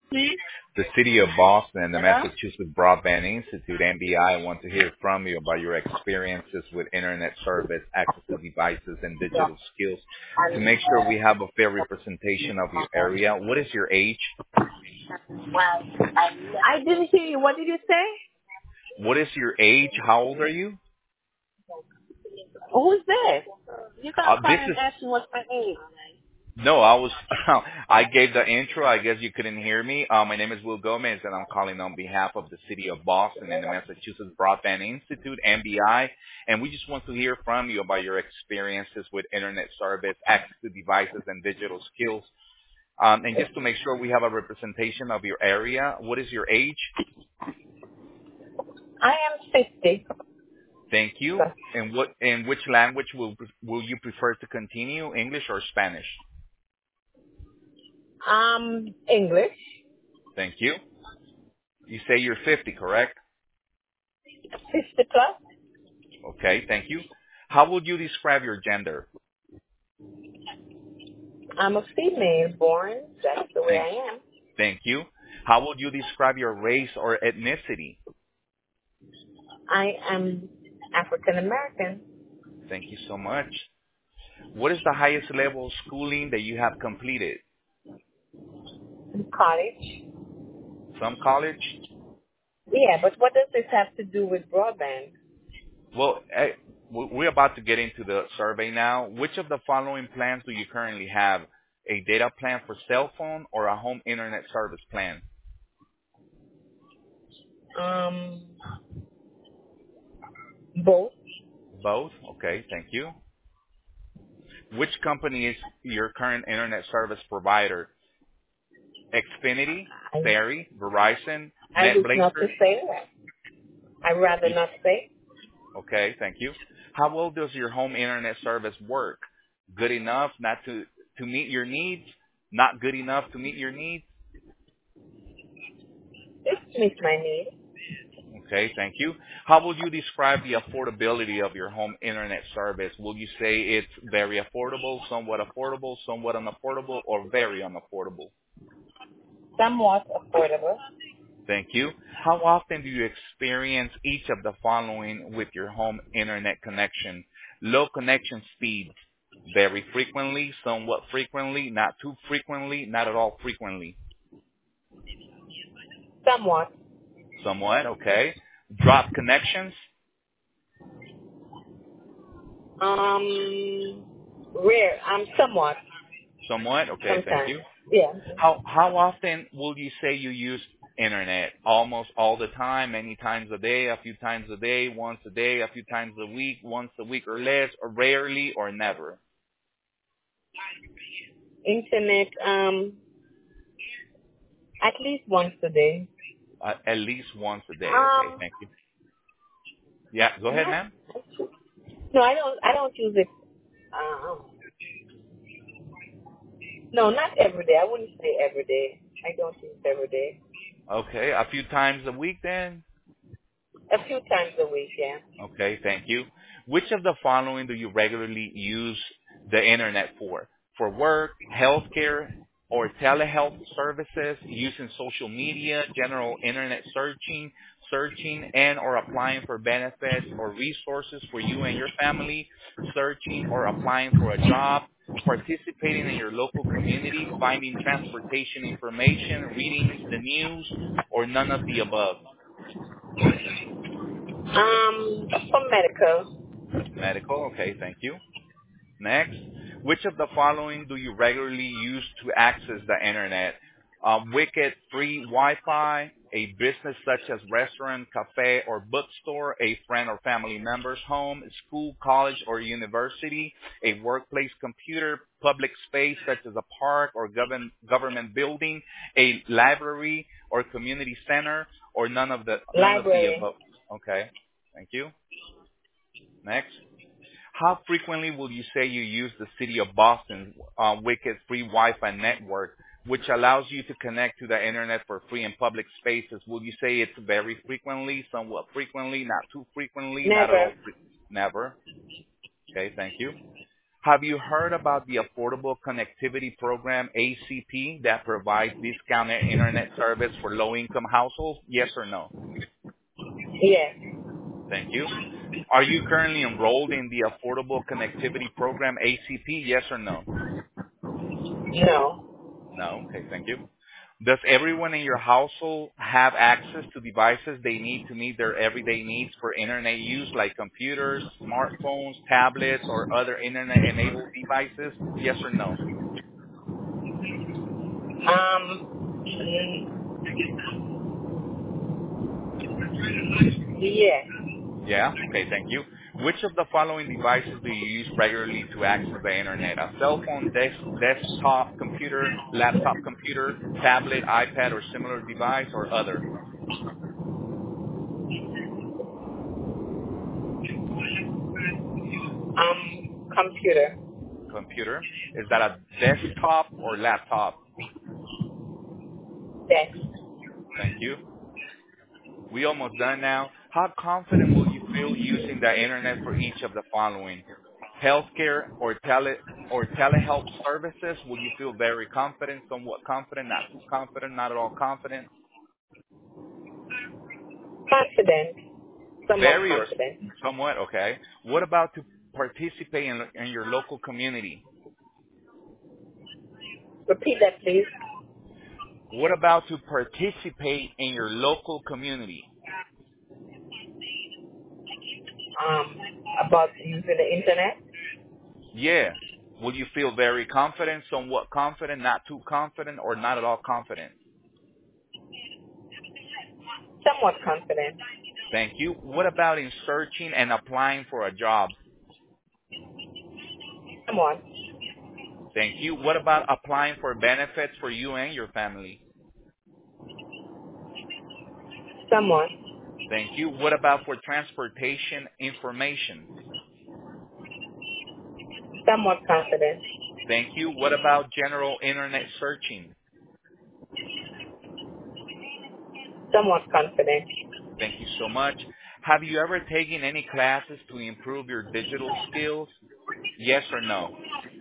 The City of Boston and the Hello? Massachusetts Broadband Institute, MBI, want to hear from you about your experiences with internet service, access to devices, and digital skills. To make sure we have a fair representation of your area, what is your age? I didn't hear you. What did you say? What is your age? How old are you? Who's this? You can't call This and is ask me what's my age. No, I was, I gave the intro. I guess you couldn't hear me. My name is Will Gomez, and I'm calling on behalf of the City of Boston and the Massachusetts Broadband Institute, MBI. And we just want to hear from you about your experiences with internet service, access to devices, and digital skills. And just to make sure we have a representation of your area, what is your age? I am 50. Thank you. And which language will you prefer to continue, English or Spanish? English. Thank you. You say you're 50, correct? 50 plus. Okay, thank you. How would you describe your gender? I'm a female born. That's the way Thank, I am. thank you. How would you describe your race or ethnicity? I am African American. Thank you so much. What is the highest level of schooling that you have completed? College. Some college? Yeah, but what does this have to do with broadband? Well, we're about to get into the survey now. Which of the following plans do you currently have? A data plan for cell phone or a home internet service plan? Um, Both. Both? Okay, thank you. Which company is your current internet service provider? Xfinity, I Ferry, Verizon, I wish not to NetBlazer. say that. I'd rather You- not say. Okay, thank you. How well does your home internet service work? Good enough not to meet your needs? Not good enough to meet your needs? It meets my need. Okay, thank you. How would you describe the affordability of your home internet service? Will you say it's very affordable, somewhat unaffordable, or very unaffordable? Somewhat affordable. Thank you. How often do you experience each of the following with your home internet connection? Low connection speeds, very frequently, somewhat frequently, not too frequently, not at all frequently. Somewhat. Somewhat, okay. Drop connections, Rare. Somewhat. somewhat, okay, thank Sometimes. you. Yeah. How often will you say you use internet? Almost all the time, many times a day, a few times a day, once a day, a few times a week, once a week or less, or rarely or never? Internet. At least once a day. At least once a day. Okay, Um. thank you. Yeah, go ahead, Not. ma'am. No, I don't. I don't use it. Um. No, not every day. I wouldn't say every day. I don't use it every day. Okay, a few times a week then. A few times a week. Yeah. Okay, thank you. Which of the following do you regularly use the internet for? For work, healthcare, or telehealth services, using social media, general internet searching and or applying for benefits or resources for you and your family, searching or applying for a job, participating in your local community, finding transportation information, reading the news, or none of the above. For medical. Medical, okay, thank you. Next, which of the following do you regularly use to access the internet? Wicked free Wi-Fi, a business such as restaurant, cafe, or bookstore, a friend or family member's home, school, college, or university, a workplace computer, public space such as a park or government building, a library or community center, or none of the Library. above. Okay, thank you. Next. How frequently will you say you use the City of Boston's Wicked free Wi-Fi network, which allows you to connect to the internet for free in public spaces? Will you say it's very frequently, somewhat frequently, not too frequently, not at all? Never. Never. Okay, thank you. Have you heard about the Affordable Connectivity Program, ACP, that provides discounted internet service for low-income households? Yes or no? Yes. Thank you. Are you currently enrolled in the Affordable Connectivity Program, ACP? Yes or no? No. No. Okay, thank you. Does everyone in your household have access to devices they need to meet their everyday needs for internet use, like computers, smartphones, tablets, or other internet-enabled devices? Yes or no? Mm, yes. Yeah? Okay, thank you. Which of the following devices do you use regularly to access the internet? A cell phone, desktop computer, laptop computer, tablet, iPad, or similar device, or other? Computer. Computer. Is that a desktop or laptop? Yes. Thank you. We almost done now. How confident will you feel using the internet for each of the following? Healthcare or telehealth services, will you feel very confident, somewhat confident, not too confident, not at all confident? Confident. Somewhat Very or confident. somewhat, okay. What about to participate in your local community? Repeat that, please. What about to participate in your local community? Um, about using the internet. Yeah. Will you feel very confident, somewhat confident, not too confident, or not at all confident? Somewhat confident. Thank you. What about in searching and applying for a job? Somewhat. Thank you. What about applying for benefits for you and your family? Somewhat. Thank you. What about for transportation information? Somewhat confident. Thank you. What about general internet searching? Somewhat confident. Thank you so much. Have you ever taken any classes to improve your digital skills? Yes or no?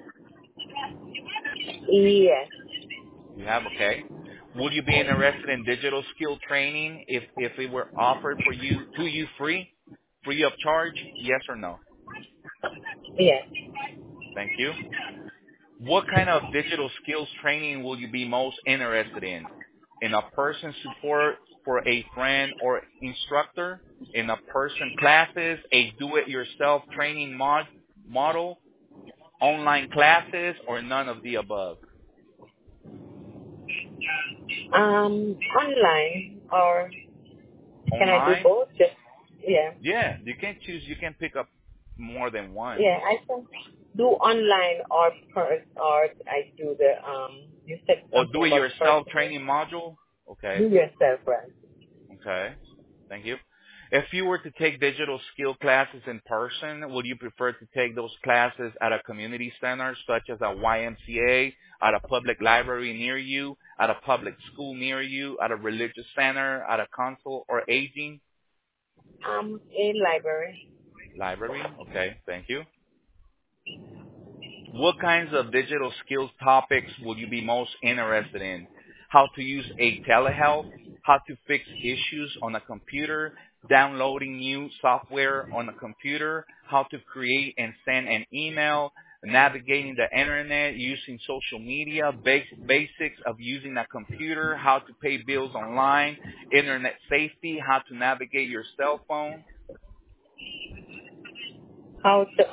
Yes. You have, okay. Would you be interested in digital skill training if it were offered for you to you free of charge? Yes or no? Yes. Thank you. What kind of digital skills training will you be most interested in? In a person support for a friend or instructor? In a person classes, a do-it-yourself training model, online classes, or none of the above? Online or can I do Online? both? Just yeah. Yeah, you can choose. You can pick up more than one. Yeah, I can do online or or I do the you said Or something about do-it-yourself personal. training module? Okay. Do yourself, right? Okay. Thank you. If you were to take digital skill classes in person, would you prefer to take those classes at a community center such as a YMCA, at a public library near you, at a public school near you, at a religious center, at a council or aging In library. library? Okay. Thank you. What kinds of digital skills topics will you be most interested in? How to use a telehealth, how to fix issues on a computer, downloading new software on a computer, how to create and send an email, navigating the internet, using social media, basics of using a computer, how to pay bills online, internet safety, how to navigate your cell phone. How to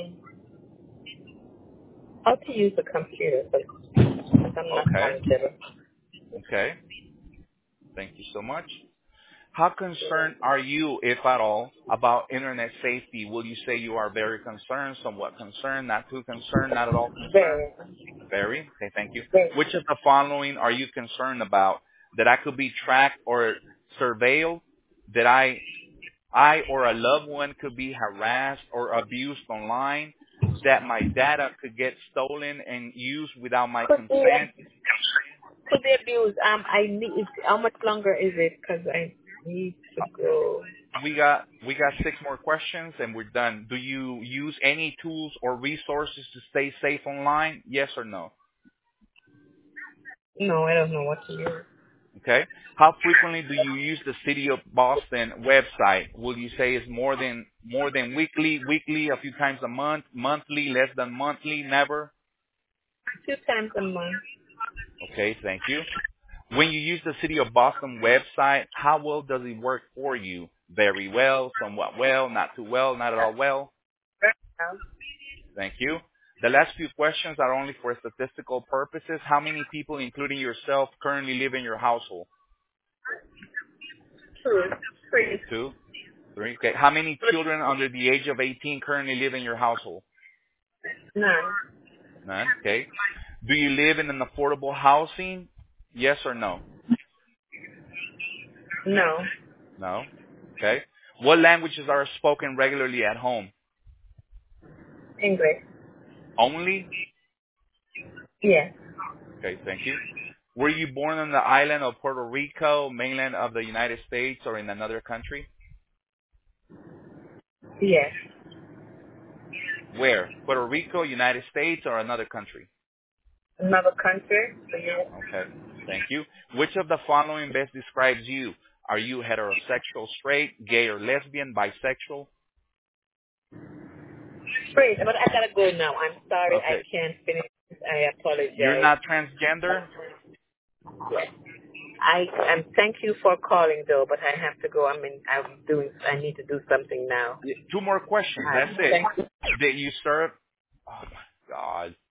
how to use the computer because I'm not Okay. comfortable. Okay. Thank you so much. How concerned are you, if at all, about internet safety? Will you say you are very concerned, somewhat concerned, not too concerned, not at all concerned? Very, Very. Okay, thank you. very. Which of the following are you concerned about? That I could be tracked or surveilled? That I or a loved one could be harassed or abused online? That my data could get stolen and used without my Could be consent? could be abused. I need. How much longer is it? Because I need to go. We got 6 more questions and we're done. Do you use any tools or resources to stay safe online? Yes or no? No, I don't know what to use. Okay. How frequently do you use the City of Boston website? Will you say it's more than weekly, a few times a month, monthly, less than monthly, never? 2 times a month. Okay, thank you. When you use the City of Boston website, how well does it work for you? Very well, somewhat well, not too well, not at all well? Thank you. The last few questions are only for statistical purposes. How many people, including yourself, currently live in your household? 2, 3, 2, 3. Okay. How many children under the age of 18 currently live in your household? none. None. Okay. Do you live in an affordable housing? Yes or no? No. No. Okay. What languages are spoken regularly at home? English. Only? Yes. Okay, thank you. Were you born on the island of Puerto Rico, mainland of the United States, or in another country? Yes. Where? Puerto Rico, United States, or another country? Another country? So yes. Okay, thank you. Which of the following best describes you? Are you heterosexual, straight, gay or lesbian, bisexual? Great, but I gotta go now. I'm sorry I Okay. can't finish. I You're apologize. not transgender? Thank you for calling though, but I have to go. I need to do something now. 2 more questions. All right. That's it. Thank you. Did you serve? Oh my God.